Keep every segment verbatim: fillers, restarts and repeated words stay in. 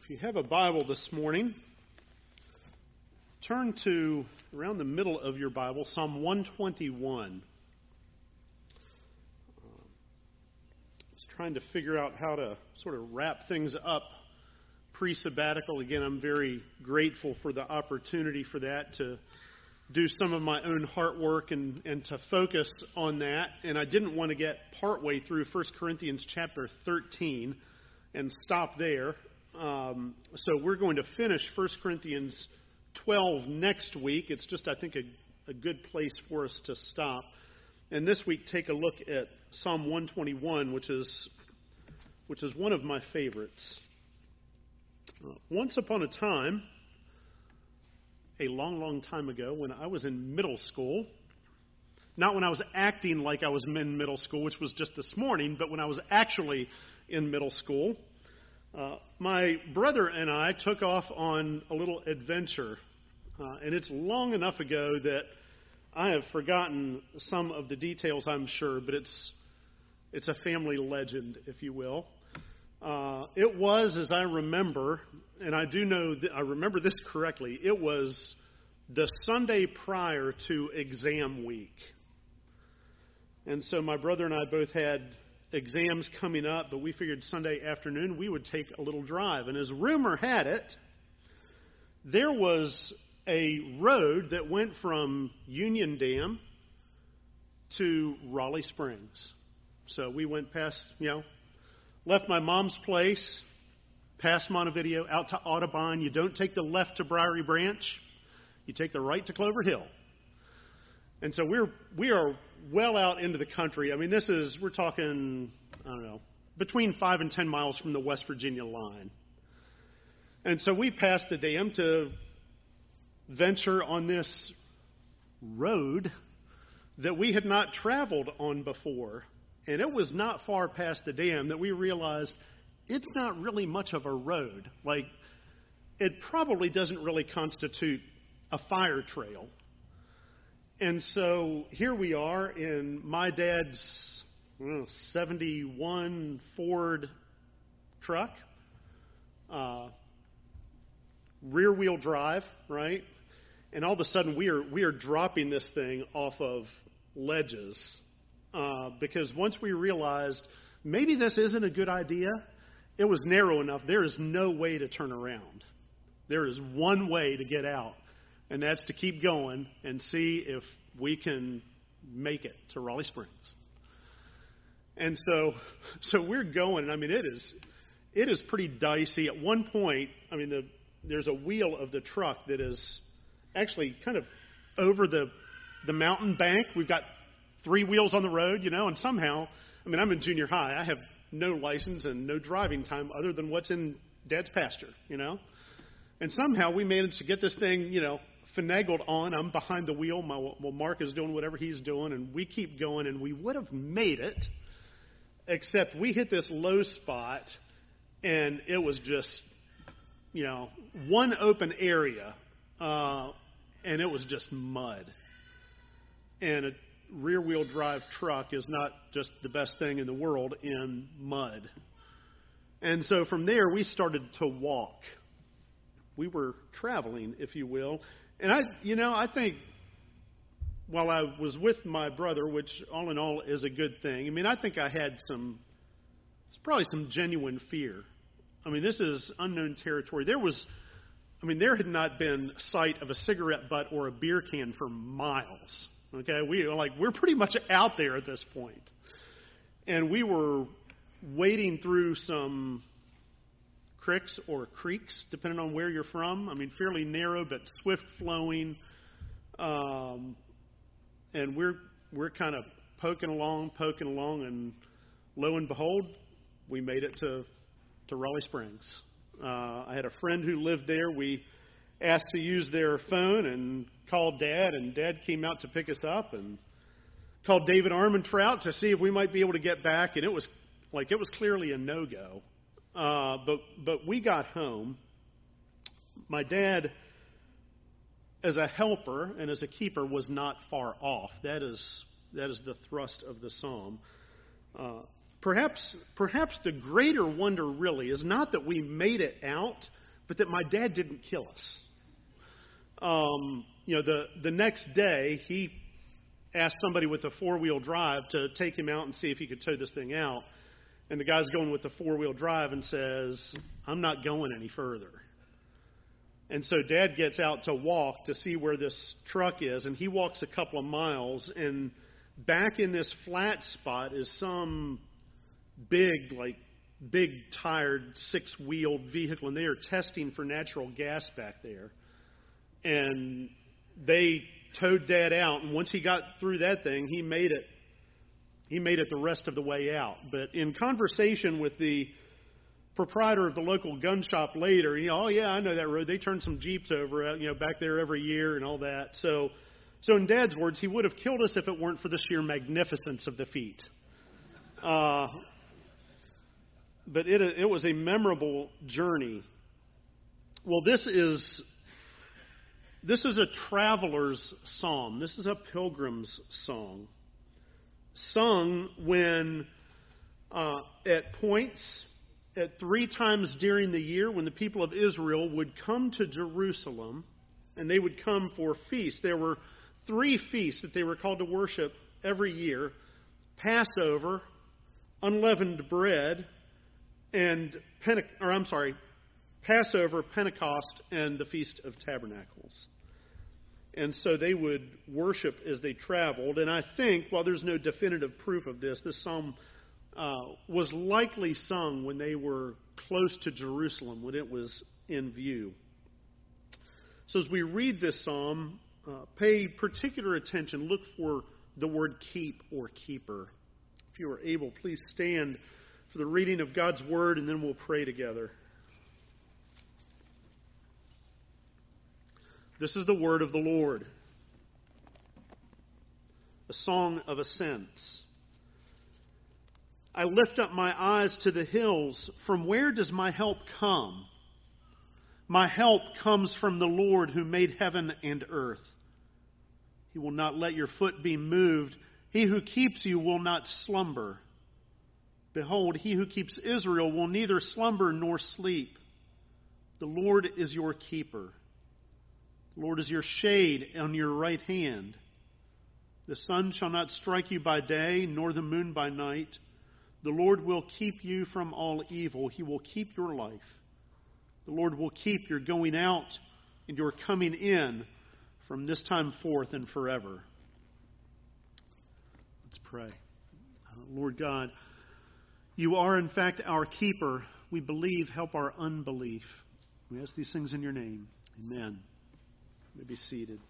If you have a Bible this morning, turn to around the middle of your Bible, Psalm one twenty-one. Uh, I was trying to figure out how to sort of wrap things up pre-sabbatical. Again, I'm very grateful for the opportunity for that, to do some of my own heart work and, and to focus on that. And I didn't want to get partway through First Corinthians chapter thirteen and stop there. Um, so we're going to finish First Corinthians twelve next week. It's just, I think, a, a good place for us to stop. And this week, take a look at Psalm one twenty-one, which is which is one of my favorites. Uh, once upon a time, a long, long time ago, when I was in middle school, not when I was acting like I was in middle school, which was just this morning, but when I was actually in middle school, Uh, my brother and I took off on a little adventure, uh, and it's long enough ago that I have forgotten some of the details, I'm sure, but it's it's a family legend, if you will. Uh, it was, as I remember, and I do know that I remember this correctly, it was the Sunday prior to exam week. And so my brother and I both had exams coming up, but we figured Sunday afternoon we would take a little drive. And as rumor had it, there was a road that went from Union Dam to Raleigh Springs. So we went past, you know, left my mom's place, past Montevideo, out to Audubon. You don't take the left to Briary Branch. You take the right to Clover Hill. And so we're we are well out into the country. I mean, this is, we're talking, I don't know, between five and ten miles from the West Virginia line. And so we passed the dam to venture on this road that we had not traveled on before. And it was not far past the dam that we realized it's not really much of a road. Like, it probably doesn't really constitute a fire trail. And so here we are in my dad's I don't know, seventy-one Ford truck, uh, rear-wheel drive, right? And all of a sudden we are we are dropping this thing off of ledges uh, because once we realized maybe this isn't a good idea, it was narrow enough. There is no way to turn around. There is one way to get out. And that's to keep going and see if we can make it to Raleigh Springs. And so so we're going. I mean, it is it is pretty dicey. At one point, I mean, the, there's a wheel of the truck that is actually kind of over the the mountain bank. We've got three wheels on the road, you know, and somehow, I mean, I'm in junior high. I have no license and no driving time other than what's in Dad's pasture, you know. And somehow we managed to get this thing, you know, finagled on. I'm behind the wheel. My, well, Mark is doing whatever he's doing, and we keep going, and we would have made it, except we hit this low spot, and it was just, you know, one open area, uh, and it was just mud. And a rear-wheel drive truck is not just the best thing in the world in mud. And so from there, we started to walk. We were traveling, if you will. And I, you know, I think while I was with my brother, which all in all is a good thing, I mean, I think I had some, it's probably some genuine fear. I mean, this is unknown territory. There was, I mean, there had not been sight of a cigarette butt or a beer can for miles. Okay, we like we're pretty much out there at this point, and we were wading through some creeks or creeks, depending on where you're from. I mean, fairly narrow but swift flowing, um, and we're we're kind of poking along, poking along, and lo and behold, we made it to to Raleigh Springs. Uh, I had a friend who lived there. We asked to use their phone and called Dad, and Dad came out to pick us up and called David Armentrout to see if we might be able to get back, and it was like it was clearly a no-go. Uh, but but we got home. My dad, as a helper and as a keeper, was not far off. That is that is the thrust of the psalm. Uh, perhaps perhaps the greater wonder really is not that we made it out, but that my dad didn't kill us. Um, you know, the, the next day, he asked somebody with a four-wheel drive to take him out and see if he could tow this thing out. And the guy's going with the four-wheel drive and says, I'm not going any further. And so Dad gets out to walk to see where this truck is, and he walks a couple of miles, and back in this flat spot is some big, like, big tired, six-wheeled vehicle, and they are testing for natural gas back there. And they towed Dad out, and once he got through that thing, he made it. He made it the rest of the way out. But in conversation with the proprietor of the local gun shop later, you know, oh yeah, I know that road. They turn some Jeeps over, you know, back there every year and all that. So, so in Dad's words, he would have killed us if it weren't for the sheer magnificence of the feat. Uh, but it it was a memorable journey. Well, this is this is a traveler's psalm. This is a pilgrim's song, sung when uh, at points, at three times during the year, when the people of Israel would come to Jerusalem, and they would come for feasts. There were three feasts that they were called to worship every year: Passover, unleavened bread, and Pente- or I'm sorry, Passover, Pentecost, and the Feast of Tabernacles. And so they would worship as they traveled. And I think, while there's no definitive proof of this, this psalm uh, was likely sung when they were close to Jerusalem, when it was in view. So as we read this psalm, uh, pay particular attention. Look for the word keep or keeper. If you are able, please stand for the reading of God's word, and then we'll pray together. This is the word of the Lord. A song of ascents. I lift up my eyes to the hills. From where does my help come? My help comes from the Lord who made heaven and earth. He will not let your foot be moved. He who keeps you will not slumber. Behold, he who keeps Israel will neither slumber nor sleep. The Lord is your keeper. The Lord is your shade on your right hand. The sun shall not strike you by day, nor the moon by night. The Lord will keep you from all evil. He will keep your life. The Lord will keep your going out and your coming in from this time forth and forever. Let's pray. Uh, Lord God, you are in fact our keeper. We believe, help our unbelief. We ask these things in your name. Amen. You may be seated.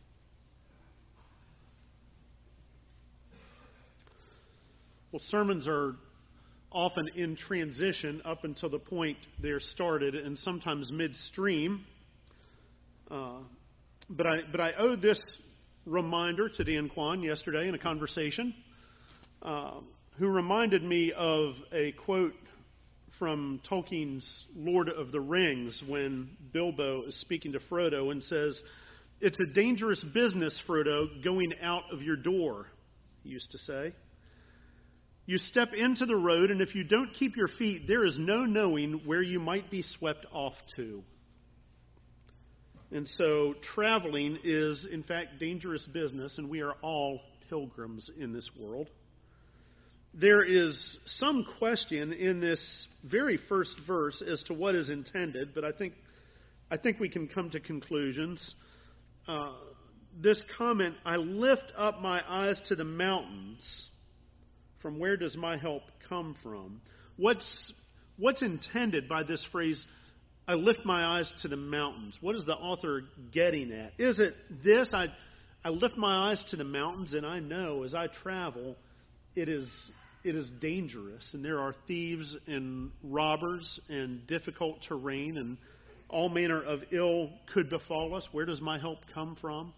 Well, sermons are often in transition up until the point they're started, and sometimes midstream. Uh, but I but I owe this reminder to Dan Kwan yesterday in a conversation, uh, who reminded me of a quote from Tolkien's Lord of the Rings when Bilbo is speaking to Frodo and says, "It's a dangerous business, Frodo, going out of your door," he used to say. You step into the road, and if you don't keep your feet, there is no knowing where you might be swept off to. And so traveling is, in fact, dangerous business, and we are all pilgrims in this world. There is some question in this very first verse as to what is intended, but I think I think we can come to conclusions. Uh, this comment, I lift up my eyes to the mountains. From where does my help come from? What's what's intended by this phrase, I lift my eyes to the mountains? What is the author getting at? Is it this, I, I lift my eyes to the mountains, and I know as I travel, it is it is dangerous, and there are thieves and robbers and difficult terrain, and all manner of ill could befall us. Where does my help come from?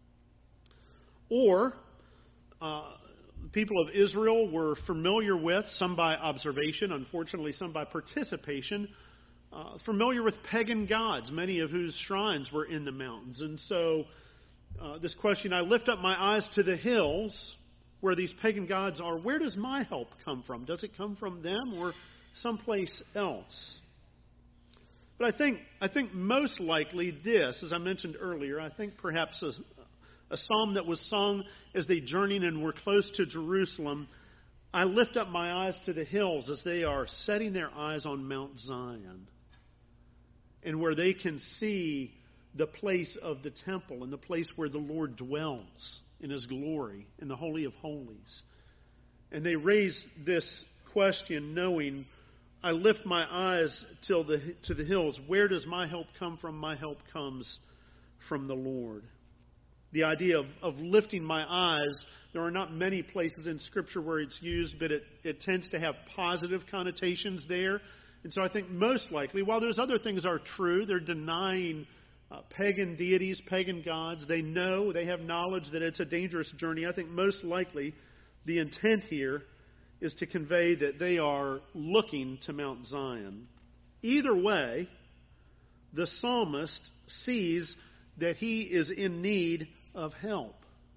Or uh, people of Israel were familiar with, some by observation, unfortunately some by participation, uh, familiar with pagan gods, many of whose shrines were in the mountains. And so uh, this question, I lift up my eyes to the hills where these pagan gods are. Where does my help come from? Does it come from them or someplace else? But I think I think most likely this, as I mentioned earlier, I think perhaps a, a psalm that was sung as they journeyed and were close to Jerusalem. I lift up my eyes to the hills as they are setting their eyes on Mount Zion, and where they can see the place of the temple and the place where the Lord dwells in His glory, in the Holy of Holies. And they raise this question knowing, I lift my eyes till the, to the hills. Where does my help come from? My help comes from the Lord. The idea of, of lifting my eyes, there are not many places in Scripture where it's used, but it, it tends to have positive connotations there. And so I think most likely, while those other things are true, they're denying uh, pagan deities, pagan gods. They know, they have knowledge that it's a dangerous journey. I think most likely the intent here is to convey that they are looking to Mount Zion. Either way, the psalmist sees that he is in need of help.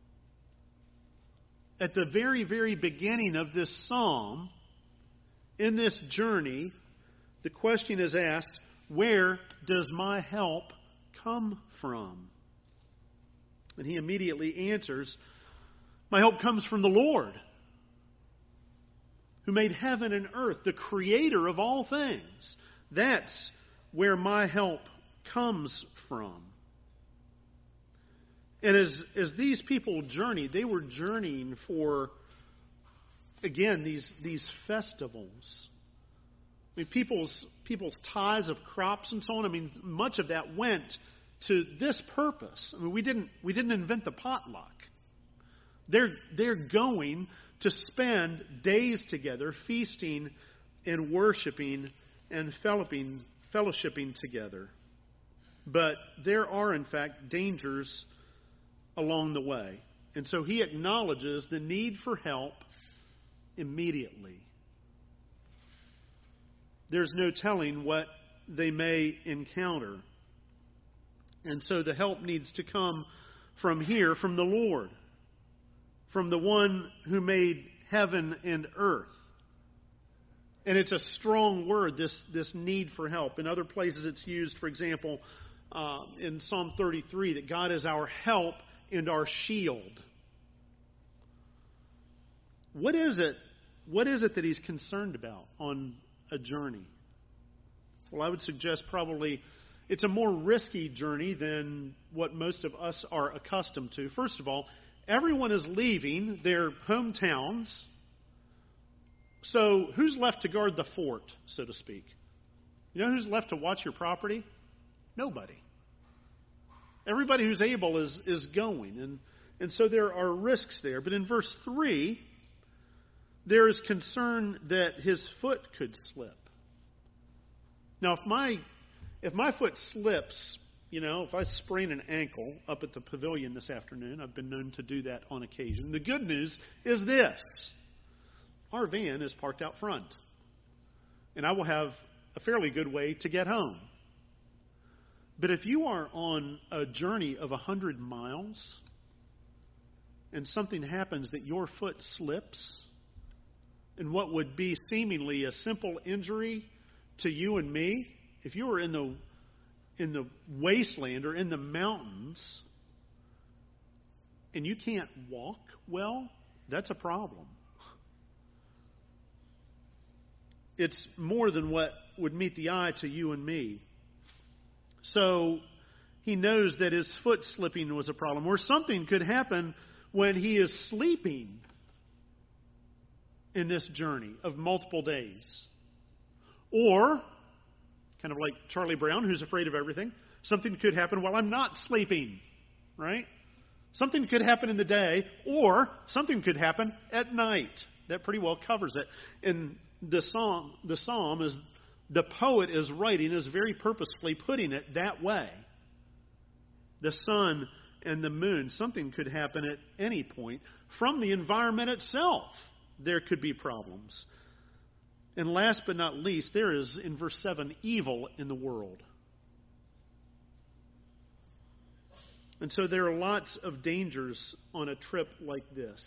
At the very, very beginning of this psalm, in this journey, the question is asked, where does my help come from? And he immediately answers, my help comes from the Lord, who made heaven and earth, the creator of all things. That's where my help comes from. And as, as these people journeyed, they were journeying for, again, these, these festivals. I mean, people's, people's tithes of crops and so on, I mean, much of that went to this purpose. I mean, we didn't, we didn't invent the potluck. They're, they're going to spend days together, feasting and worshiping and fellowshipping, fellowshipping together. But there are, in fact, dangers along the way. And so he acknowledges the need for help immediately. There's no telling what they may encounter. And so the help needs to come from here, from the Lord, from the one who made heaven and earth. And it's a strong word, this, this need for help. In other places it's used, for example, uh, in Psalm thirty-three, that God is our help and our shield. What is it? What is it that he's concerned about on a journey? Well, I would suggest probably it's a more risky journey than what most of us are accustomed to. First of all, everyone is leaving their hometowns. So who's left to guard the fort, so to speak? You know who's left to watch your property? Nobody. Everybody who's able is, is going. And, and so there are risks there. But in verse three, there is concern that his foot could slip. Now, if my if my foot slips, you know, if I sprain an ankle up at the pavilion this afternoon, I've been known to do that on occasion. The good news is this. Our van is parked out front. And I will have a fairly good way to get home. But if you are on a journey of a hundred miles and something happens that your foot slips, and what would be seemingly a simple injury to you and me, if you were in the in the wasteland or in the mountains and you can't walk well, that's a problem. It's more than what would meet the eye to you and me. So he knows that his foot slipping was a problem. Or something could happen when he is sleeping in this journey of multiple days. Or, kind of like Charlie Brown, who's afraid of everything, something could happen while I'm not sleeping, right? Something could happen in the day, or something could happen at night. That pretty well covers it. And the song, the psalm is, the poet is writing, is very purposefully putting it that way. The sun and the moon, something could happen at any point. From the environment itself, there could be problems. And last but not least, there is, in verse seven, evil in the world. And so there are lots of dangers on a trip like this.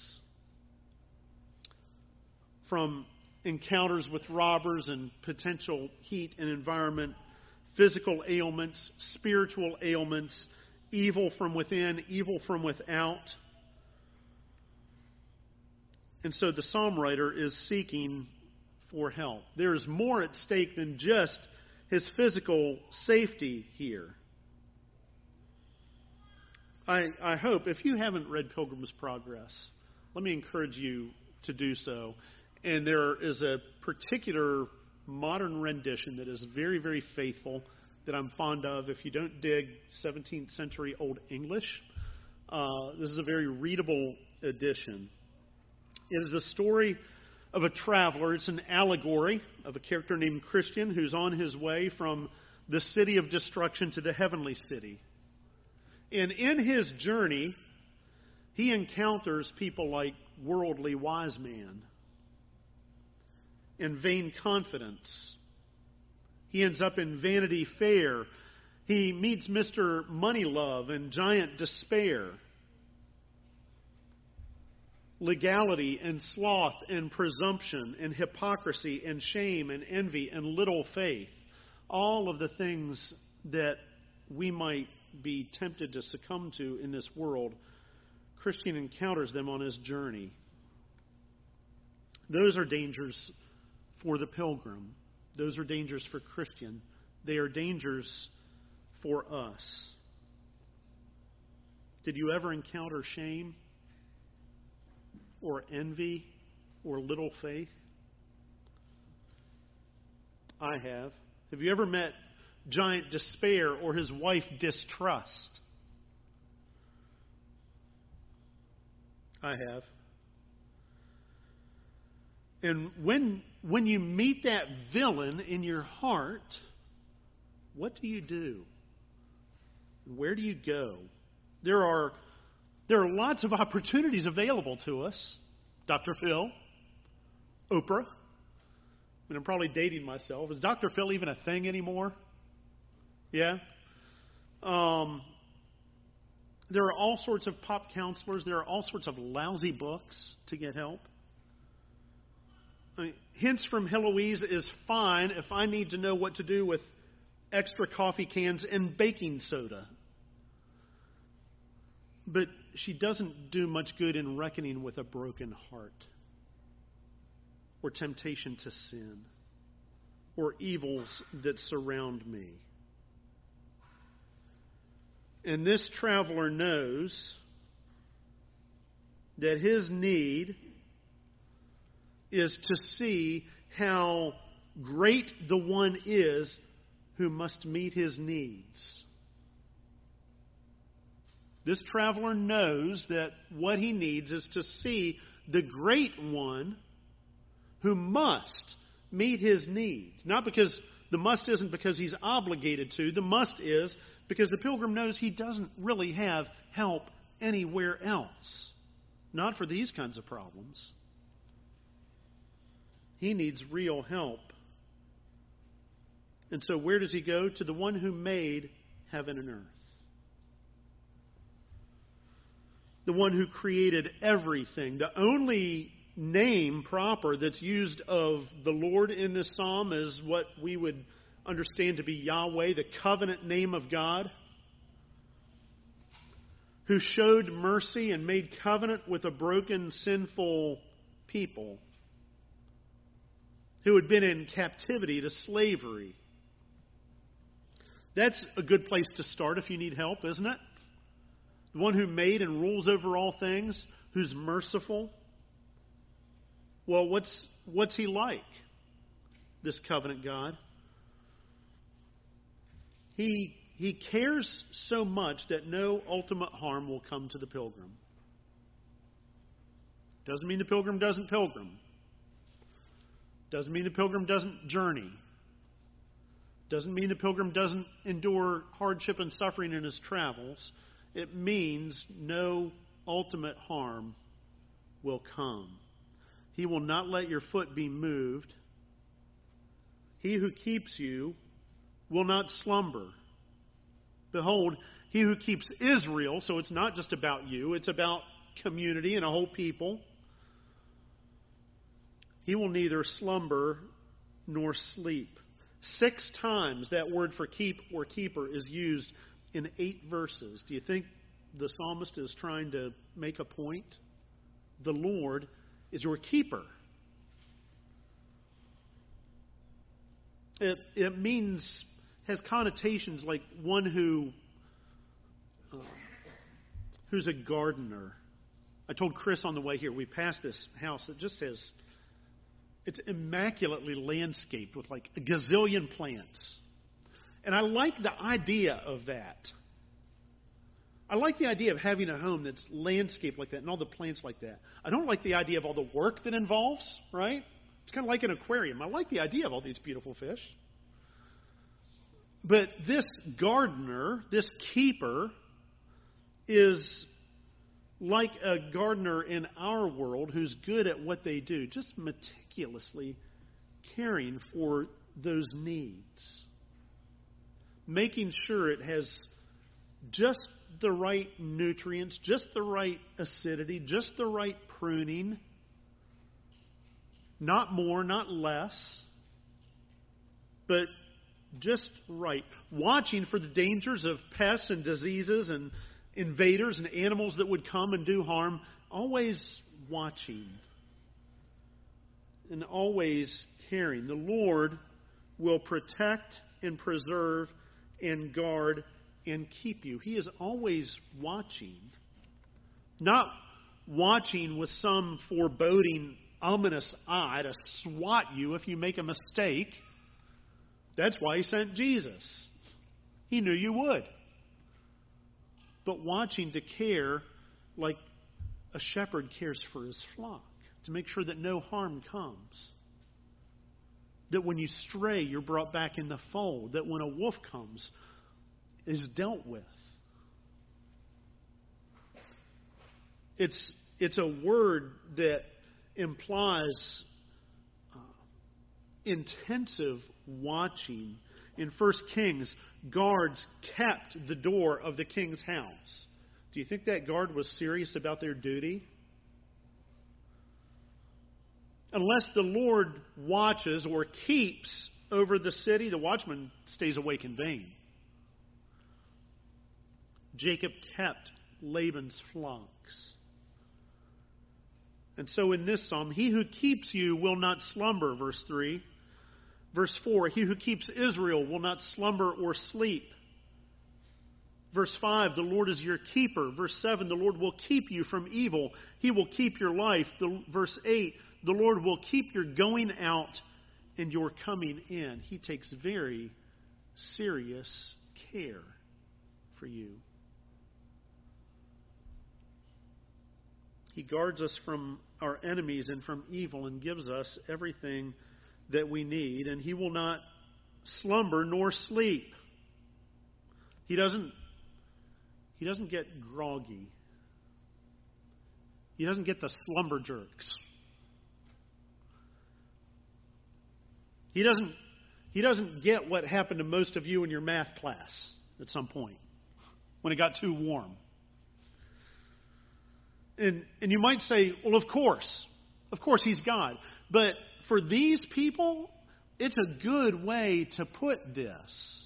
From encounters with robbers and potential heat and environment, physical ailments, spiritual ailments, evil from within, evil from without. And so the psalm writer is seeking for help. There is more at stake than just his physical safety here. I, I hope, if you haven't read Pilgrim's Progress, let me encourage you to do so. And there is a particular modern rendition that is very, very faithful that I'm fond of. If you don't dig seventeenth century Old English, uh, this is a very readable edition. It is the story of a traveler. It's an allegory of a character named Christian who's on his way from the city of destruction to the heavenly city. And in his journey, he encounters people like worldly wise man and vain confidence. He ends up in Vanity Fair. He meets Mister Moneylove and Giant Despair. Legality and sloth and presumption and hypocrisy and shame and envy and little faith. All of the things that we might be tempted to succumb to in this world, Christian encounters them on his journey. Those are dangers for the pilgrim. Those are dangers for Christian. They are dangers for us. Did you ever encounter shame or envy or little faith? I have. Have you ever met Giant Despair or his wife Distrust? I have. And when when you meet that villain in your heart, what do you do? Where do you go? There are there are lots of opportunities available to us. Doctor Phil, Oprah. I mean, I'm probably dating myself. Is Doctor Phil even a thing anymore? Yeah? Um, there are all sorts of pop counselors. There are all sorts of lousy books to get help. I mean, Hints from Heloise is fine if I need to know what to do with extra coffee cans and baking soda. But she doesn't do much good in reckoning with a broken heart or temptation to sin or evils that surround me. And this traveler knows that his need is to see how great the one is who must meet his needs. This traveler knows that what he needs is to see the great one who must meet his needs. Not because the must isn't because he's obligated to. The must is because the pilgrim knows he doesn't really have help anywhere else. Not for these kinds of problems. He needs real help. And so where does he go? To the one who made heaven and earth. The one who created everything. The only name proper that's used of the Lord in this psalm is what we would understand to be Yahweh, the covenant name of God, who showed mercy and made covenant with a broken, sinful people who had been in captivity to slavery. That's a good place to start if you need help, isn't it? The one who made and rules over all things, who's merciful. Well, what's what's he like, this covenant God? He he cares so much that no ultimate harm will come to the pilgrim. Doesn't mean the pilgrim doesn't pilgrim. Doesn't mean the pilgrim doesn't journey. Doesn't mean the pilgrim doesn't endure hardship and suffering in his travels. It means no ultimate harm will come. He will not let your foot be moved. He who keeps you will not slumber. Behold, he who keeps Israel, so it's not just about you, it's about community and a whole people. He will neither slumber nor sleep. Six times that word for keep or keeper is used in eight verses. Do you think the psalmist is trying to make a point? The Lord is your keeper. It, it means, has connotations like one who, uh, who's a gardener. I told Chris on the way here, we passed this house that just has, it's immaculately landscaped with like a gazillion plants. And I like the idea of that. I like the idea of having a home that's landscaped like that and all the plants like that. I don't like the idea of all the work that involves, right? It's kind of like an aquarium. I like the idea of all these beautiful fish. But this gardener, this keeper, is like a gardener in our world who's good at what they do, just meticulously caring for those needs, making sure it has just the right nutrients, just the right acidity, just the right pruning, not more, not less, but just right. Watching for the dangers of pests and diseases and invaders and animals that would come and do harm, always watching and always caring. The Lord will protect and preserve and guard and keep you. He is always watching. Not watching with some foreboding, ominous eye to swat you if you make a mistake. That's why He sent Jesus. He knew you would. But watching to care like a shepherd cares for his flock, to make sure that no harm comes. That when you stray, you're brought back in the fold. That when a wolf comes, is dealt with. It's, it's a word that implies uh, intensive watching. In First Kings, guards kept the door of the king's house. Do you think that guard was serious about their duty? Unless the Lord watches or keeps over the city, the watchman stays awake in vain. Jacob kept Laban's flocks. And so in this psalm, he who keeps you will not slumber, verse three. Verse four, he who keeps Israel will not slumber or sleep. Verse five, the Lord is your keeper. Verse seven, the Lord will keep you from evil. He will keep your life. The, verse eight, the Lord will keep your going out and your coming in. He takes very serious care for you. He guards us from our enemies and from evil and gives us everything that we need. And He will not slumber nor sleep. He doesn't, he doesn't get groggy. He doesn't get the slumber jerks. He doesn't, he doesn't get what happened to most of you in your math class at some point when it got too warm. And, and you might say, well, of course. Of course He's God. But for these people, it's a good way to put this.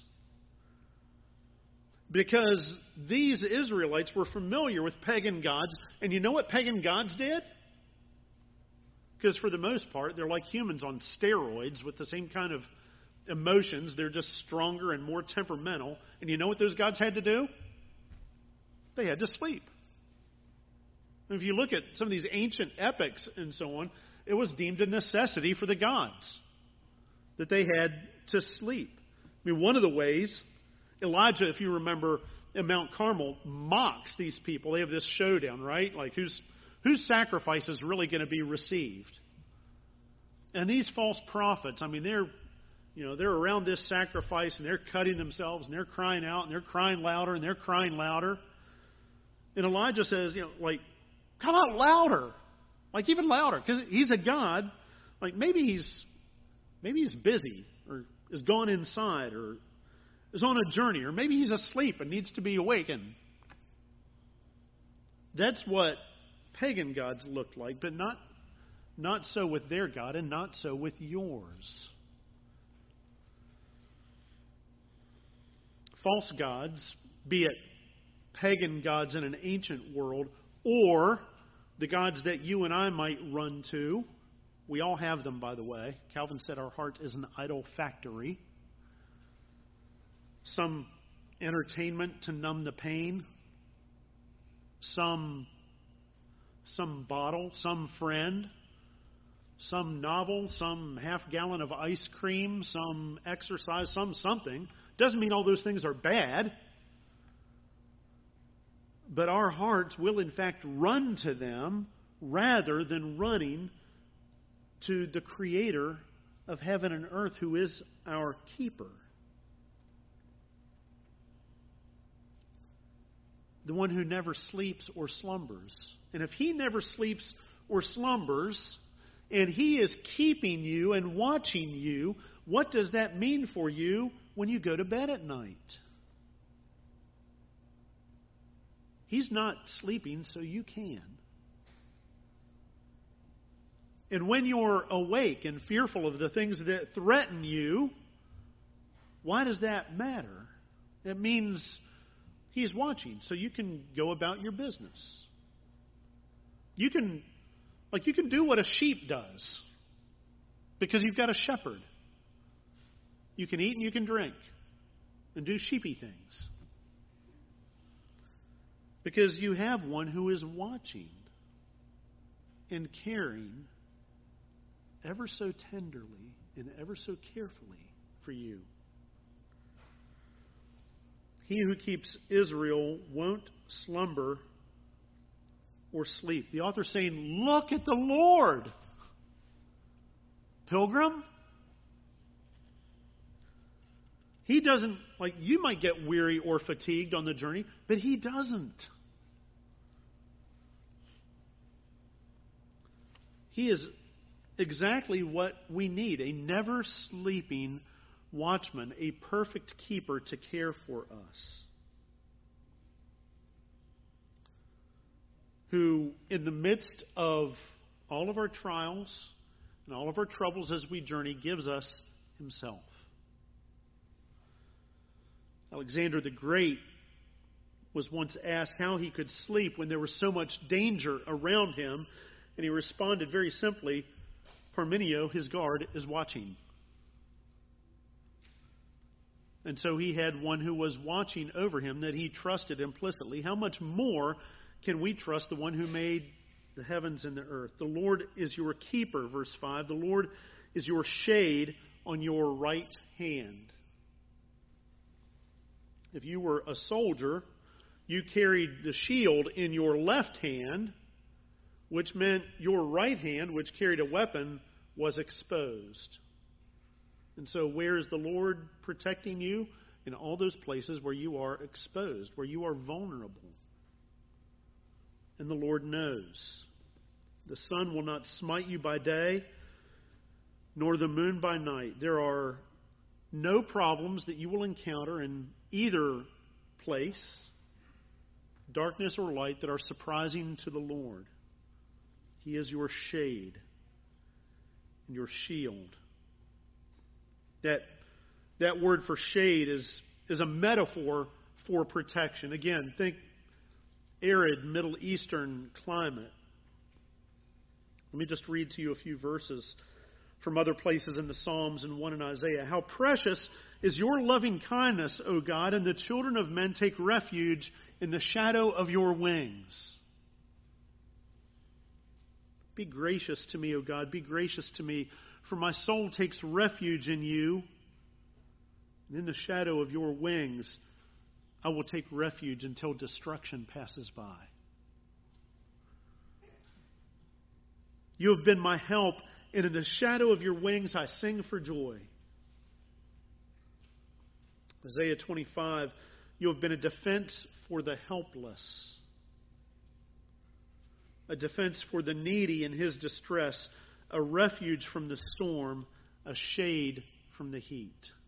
Because these Israelites were familiar with pagan gods. And you know what pagan gods did? Because for the most part, they're like humans on steroids with the same kind of emotions. They're just stronger and more temperamental. And you know what those gods had to do? They had to sleep. If you look at some of these ancient epics and so on, it was deemed a necessity for the gods that they had to sleep. I mean, one of the ways, Elijah, if you remember, at Mount Carmel, mocks these people. They have this showdown, right? Like, whose whose sacrifice is really going to be received? And these false prophets, I mean, they're, you know, they're around this sacrifice and they're cutting themselves and they're crying out and they're crying louder and they're crying louder. And Elijah says, you know, like, come out louder. Like, even louder. Because he's a God. Like, maybe he's maybe he's busy or is gone inside or is on a journey. Or maybe he's asleep and needs to be awakened. That's what pagan gods looked like. But not, not so with their God and not so with yours. false gods, be it pagan gods in an ancient world, or the gods that you and I might run to. We all have them, by the way. Calvin said our heart is an idol factory. Some entertainment to numb the pain. Some, some bottle, some friend. Some novel, some half gallon of ice cream, some exercise, some something. Doesn't mean all those things are bad. But our hearts will in fact run to them rather than running to the Creator of heaven and earth, who is our keeper. The one who never sleeps or slumbers. And if He never sleeps or slumbers, and He is keeping you and watching you, what does that mean for you when you go to bed at night? He's not sleeping, so you can. And when you're awake and fearful of the things that threaten you, why does that matter? It means He's watching, so you can go about your business. You can, like you can do what a sheep does, because you've got a shepherd. You can eat and you can drink and do sheepy things, because you have one who is watching and caring ever so tenderly and ever so carefully for you. He who keeps Israel won't slumber or sleep. The author's saying, look at the Lord, pilgrim. He doesn't, like, you might get weary or fatigued on the journey, but He doesn't. He is exactly what we need, a never sleeping watchman, a perfect keeper to care for us, who in the midst of all of our trials and all of our troubles as we journey gives us Himself. Alexander the Great was once asked how he could sleep when there was so much danger around him, and he responded very simply, Parmenio, his guard, is watching. And so he had one who was watching over him that he trusted implicitly. How much more can we trust the one who made the heavens and the earth? The Lord is your keeper, verse five. The Lord is your shade on your right hand. If you were a soldier, you carried the shield in your left hand, which meant your right hand, which carried a weapon, was exposed. And so where is the Lord protecting you? In all those places where you are exposed, where you are vulnerable. And the Lord knows. The sun will not smite you by day, nor the moon by night. There are no problems that you will encounter in either place, darkness or light, that are surprising to the Lord. He is your shade and your shield. That that word for shade is, is a metaphor for protection. Again, think arid Middle Eastern climate. Let me just read to you a few verses from other places in the Psalms and one in Isaiah. How precious is your loving kindness, O God, and the children of men take refuge in the shadow of your wings. Be gracious to me, O God, be gracious to me, for my soul takes refuge in you. And in the shadow of your wings, I will take refuge until destruction passes by. You have been my help, and in the shadow of your wings I sing for joy. Isaiah twenty-five, you have been a defense for the helpless, a defense for the needy in his distress, a refuge from the storm, a shade from the heat.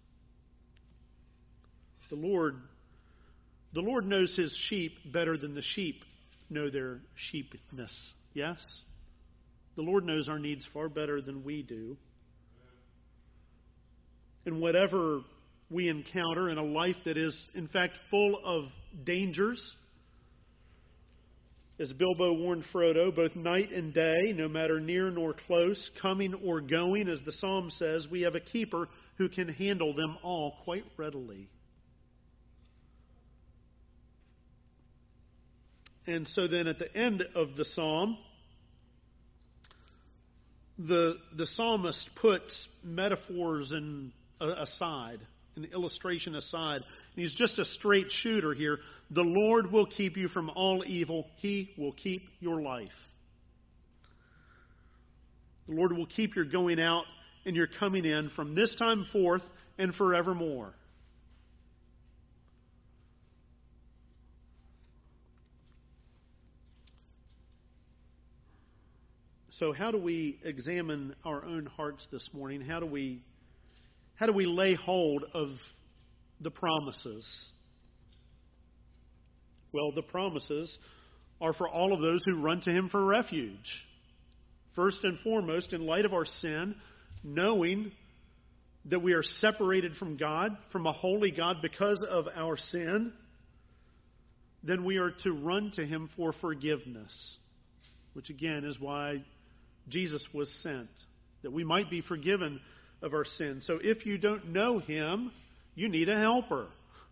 The Lord, the Lord knows His sheep better than the sheep know their sheepness. Yes? The Lord knows our needs far better than we do. And whatever we encounter in a life that is, in fact, full of dangers. As Bilbo warned Frodo, both night and day, no matter near nor close, coming or going, as the psalm says, we have a keeper who can handle them all quite readily. And so then at the end of the psalm, the, the psalmist puts metaphors and uh, aside, an illustration aside. And he's just a straight shooter here. The Lord will keep you from all evil. He will keep your life. The Lord will keep your going out and your coming in from this time forth and forevermore. So how do we examine our own hearts this morning? How do we how do we lay hold of the promises? Well, the promises are for all of those who run to Him for refuge. First and foremost, in light of our sin, knowing that we are separated from God, from a holy God because of our sin, then we are to run to Him for forgiveness, which again is why Jesus was sent, that we might be forgiven of our sins. So if you don't know Him, you need a helper.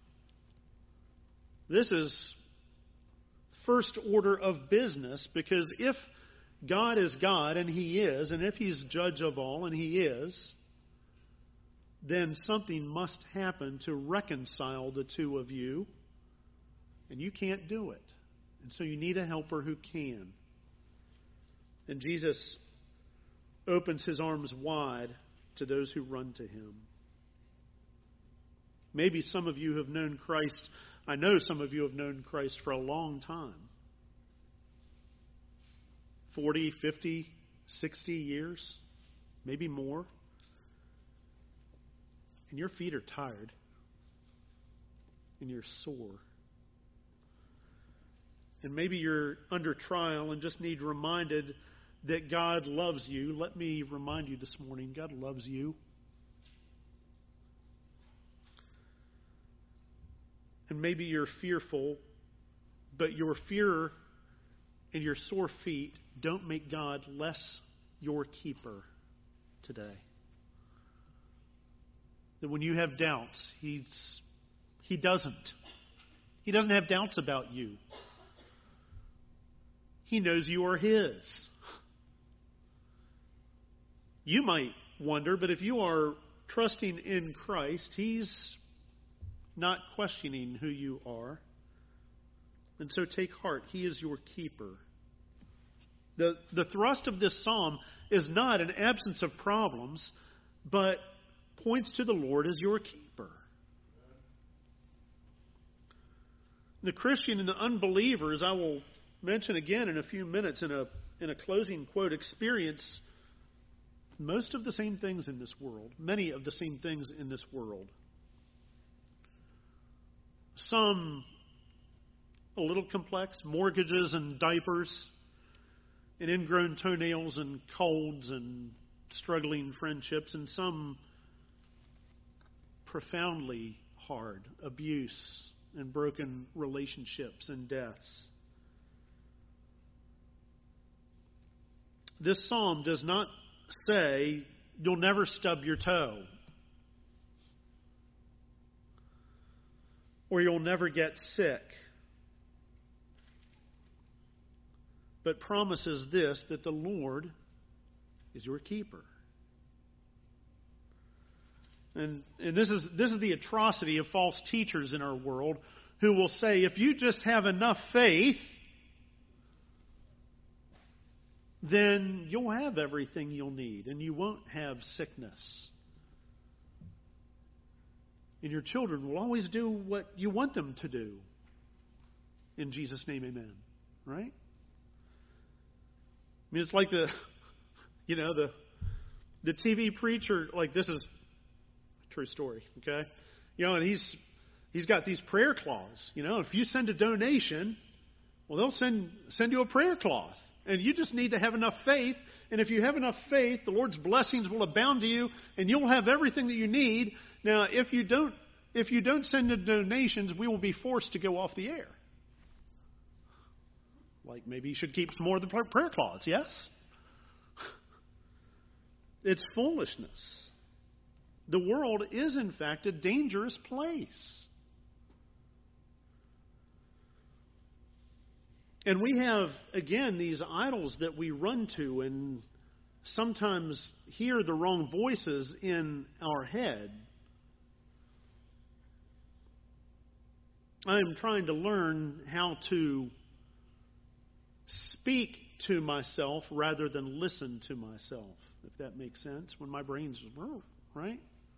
This is first order of business, because if God is God, and He is, and if He's judge of all, and He is, then something must happen to reconcile the two of you, and you can't do it. And so you need a helper who can. And Jesus opens His arms wide to those who run to Him. Maybe some of you have known Christ. I know some of you have known Christ for a long time. forty, fifty, sixty years, maybe more. And your feet are tired. And you're sore. And maybe you're under trial and just need reminded that God loves you. Let me remind you this morning, God loves you. And maybe you're fearful, but your fear and your sore feet don't make God less your keeper today. That when you have doubts, He's He doesn't. He doesn't have doubts about you. He knows you are His. You might wonder, but if you are trusting in Christ, He's not questioning who you are. And so take heart. He is your keeper. The, the thrust of this psalm is not an absence of problems, but points to the Lord as your keeper. The Christian and the unbeliever, as I will mention again in a few minutes in a, in a closing quote, experience most of the same things in this world, many of the same things in this world. Some a little complex, mortgages and diapers, and ingrown toenails and colds and struggling friendships, and some profoundly hard, abuse and broken relationships and deaths. This psalm does not say you'll never stub your toe, or you'll never get sick, but promises this, that the Lord is your keeper. And, and this is this is the atrocity of false teachers in our world, who will say, if you just have enough faith, then you'll have everything you'll need, and you won't have sickness. And your children will always do what you want them to do. In Jesus' name, amen. Right? I mean, it's like the, you know, the the T V preacher, like this is a true story, okay? You know, and he's he's got these prayer cloths. You know, if you send a donation, well, they'll send send you a prayer cloth. And you just need to have enough faith. And if you have enough faith, the Lord's blessings will abound to you, and you'll have everything that you need. Now, if you don't if you don't send the donations, we will be forced to go off the air. Like maybe you should keep some more of the prayer cloths, yes? It's foolishness. The world is, in fact, a dangerous place. And we have, again, these idols that we run to and sometimes hear the wrong voices in our head. I am trying to learn how to speak to myself rather than listen to myself, if that makes sense, when my brain's, right?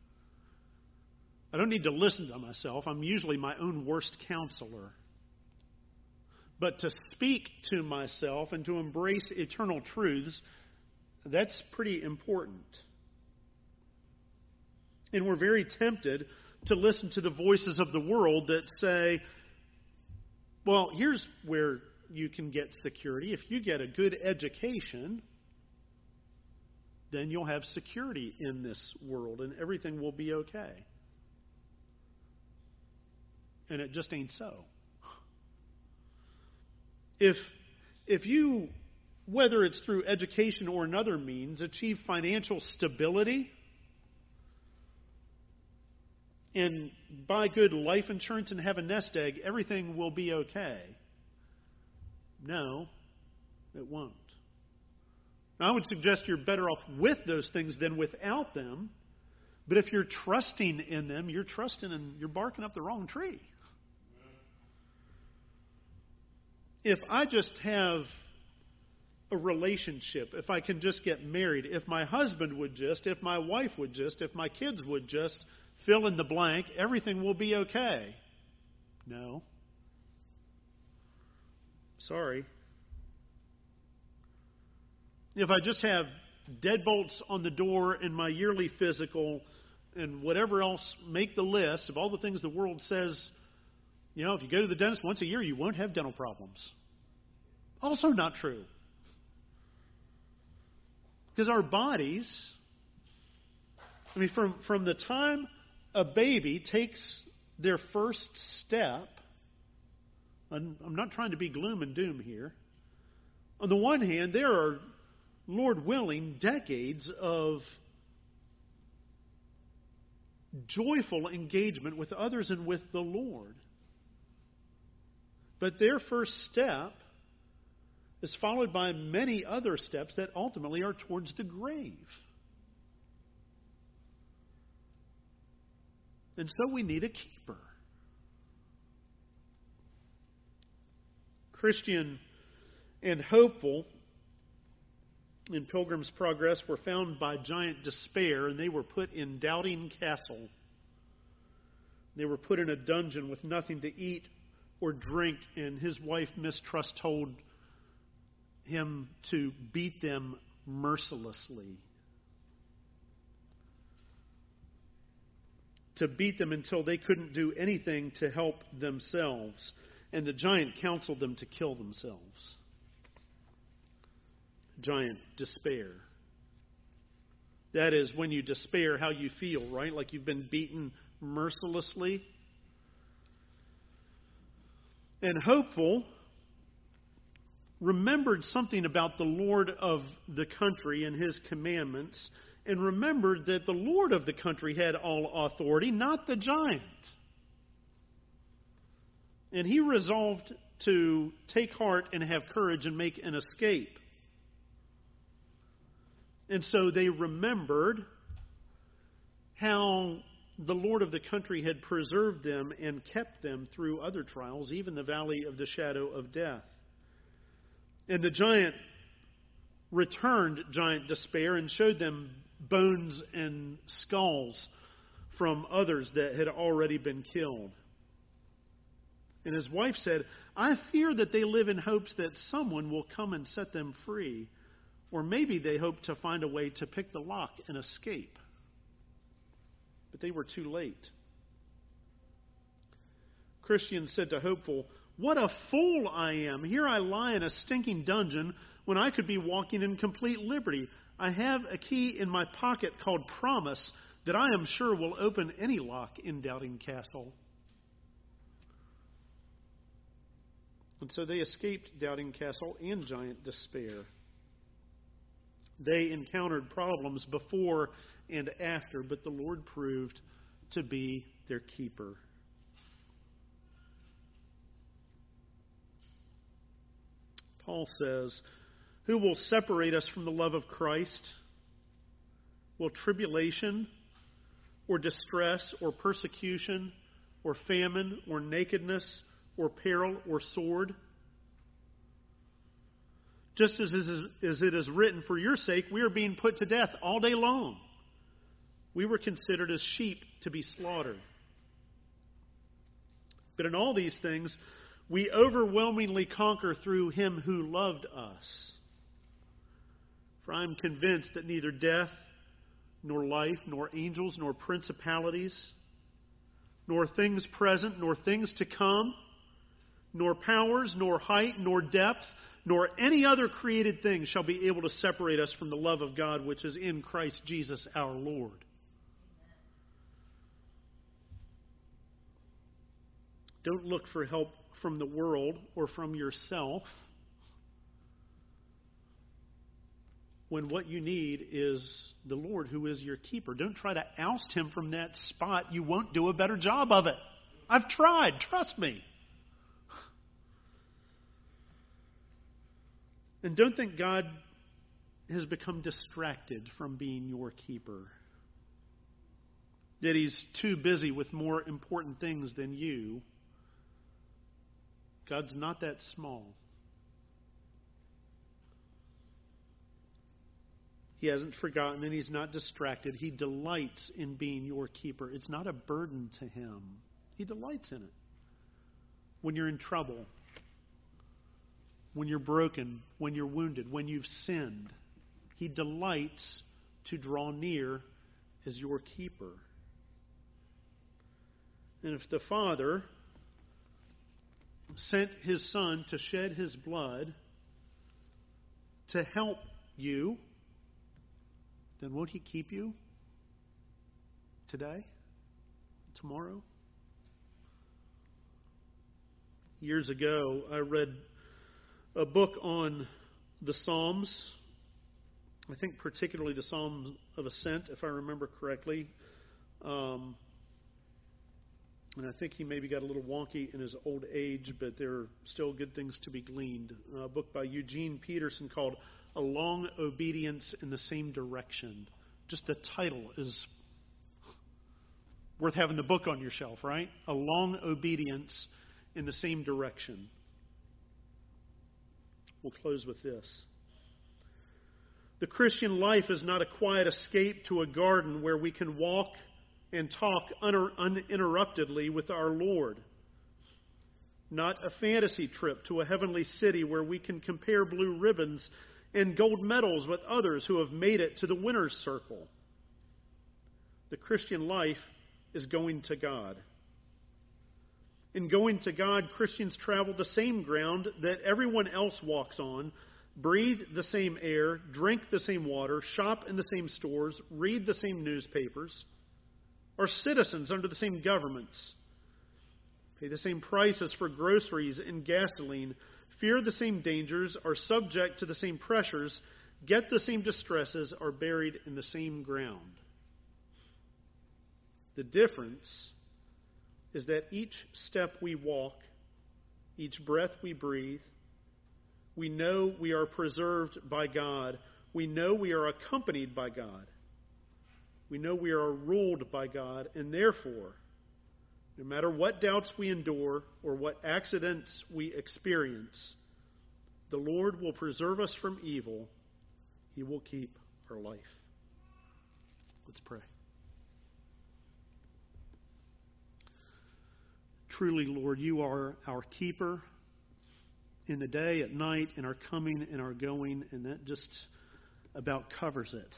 I don't need to listen to myself. I'm usually my own worst counselor. But to speak to myself and to embrace eternal truths, that's pretty important. And we're very tempted to listen to the voices of the world that say, well, here's where you can get security. If you get a good education, then you'll have security in this world and everything will be okay. And it just ain't so. If if you, whether it's through education or another means, achieve financial stability and buy good life insurance and have a nest egg, everything will be okay. No, it won't. Now, I would suggest you're better off with those things than without them. But if you're trusting in them, you're trusting and you're barking up the wrong tree. If I just have a relationship, if I can just get married, if my husband would just, if my wife would just, if my kids would just fill in the blank, everything will be okay. No. Sorry. If I just have deadbolts on the door in my yearly physical and whatever else, make the list of all the things the world says. You know, if you go to the dentist once a year, you won't have dental problems. Also not true. Because our bodies, I mean, from, from the time a baby takes their first step, I'm, I'm not trying to be gloom and doom here. On the one hand, there are, Lord willing, decades of joyful engagement with others and with the Lord. But their first step is followed by many other steps that ultimately are towards the grave. And so we need a keeper. Christian and hopeful in Pilgrim's Progress were found by giant despair, and they were put in Doubting Castle. They were put in a dungeon with nothing to eat or drink, and his wife Mistrust told him to beat them mercilessly. To beat them until they couldn't do anything to help themselves. And the giant counseled them to kill themselves. Giant despair. That is when you despair how you feel, right? Like you've been beaten mercilessly. And hopeful remembered something about the Lord of the country and his commandments, and remembered that the Lord of the country had all authority, not the giant. And he resolved to take heart and have courage and make an escape. And so they remembered how the Lord of the country had preserved them and kept them through other trials, even the valley of the shadow of death. And the giant returned giant despair and showed them bones and skulls from others that had already been killed. And his wife said, I fear that they live in hopes that someone will come and set them free. Or maybe they hope to find a way to pick the lock and escape. But they were too late. Christian said to Hopeful, what a fool I am. Here I lie in a stinking dungeon when I could be walking in complete liberty. I have a key in my pocket called Promise, that I am sure will open any lock in Doubting Castle. And so they escaped Doubting Castle and Giant Despair. They encountered problems before and after, but the Lord proved to be their keeper. Paul says, "Who will separate us from the love of Christ? Will tribulation, or distress, or persecution, or famine, or nakedness, or peril, or sword? Just as it is written, for your sake we are being put to death all day long. We were considered as sheep to be slaughtered. But in all these things, we overwhelmingly conquer through him who loved us. For I am convinced that neither death, nor life, nor angels, nor principalities, nor things present, nor things to come, nor powers, nor height, nor depth, nor any other created thing shall be able to separate us from the love of God which is in Christ Jesus our Lord." Don't look for help from the world or from yourself when what you need is the Lord who is your keeper. Don't try to oust him from that spot. You won't do a better job of it. I've tried. Trust me. And don't think God has become distracted from being your keeper. That he's too busy with more important things than you. God's not that small. He hasn't forgotten and he's not distracted. He delights in being your keeper. It's not a burden to him. He delights in it. When you're in trouble, when you're broken, when you're wounded, when you've sinned, he delights to draw near as your keeper. And if the Father sent his Son to shed his blood to help you, then won't he keep you today, tomorrow? Years ago, I read a book on the Psalms. I think particularly the Psalm of Ascent, if I remember correctly. Um, and I think he maybe got a little wonky in his old age, but there are still good things to be gleaned. A book by Eugene Peterson called A Long Obedience in the Same Direction. Just the title is worth having the book on your shelf, right? A Long Obedience in the Same Direction. We'll close with this. The Christian life is not a quiet escape to a garden where we can walk and talk uninterruptedly with our Lord. Not a fantasy trip to a heavenly city where we can compare blue ribbons and gold medals with others who have made it to the winner's circle. The Christian life is going to God. In going to God, Christians travel the same ground that everyone else walks on, breathe the same air, drink the same water, shop in the same stores, read the same newspapers, are citizens under the same governments, pay the same prices for groceries and gasoline, fear the same dangers, are subject to the same pressures, get the same distresses, are buried in the same ground. The difference is that each step we walk, each breath we breathe, we know we are preserved by God. We know we are accompanied by God. We know we are ruled by God, and therefore, no matter what doubts we endure or what accidents we experience, the Lord will preserve us from evil. He will keep our life. Let's pray. Truly, Lord, you are our keeper in the day, at night, in our coming and our going, and that just about covers it.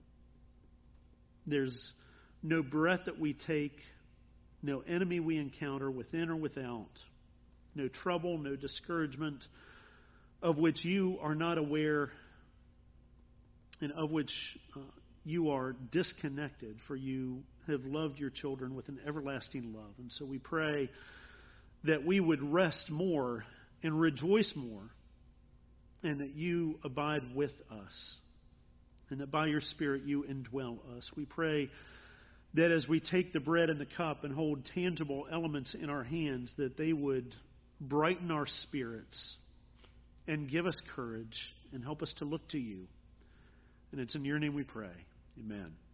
There's no breath that we take, no enemy we encounter within or without, no trouble, no discouragement of which you are not aware and of which uh, you are disconnected, for you have loved your children with an everlasting love. And so we pray that we would rest more and rejoice more, and that you abide with us, and that by your Spirit you indwell us. We pray that as we take the bread and the cup and hold tangible elements in our hands, that they would brighten our spirits and give us courage and help us to look to you. And it's in your name we pray. Amen.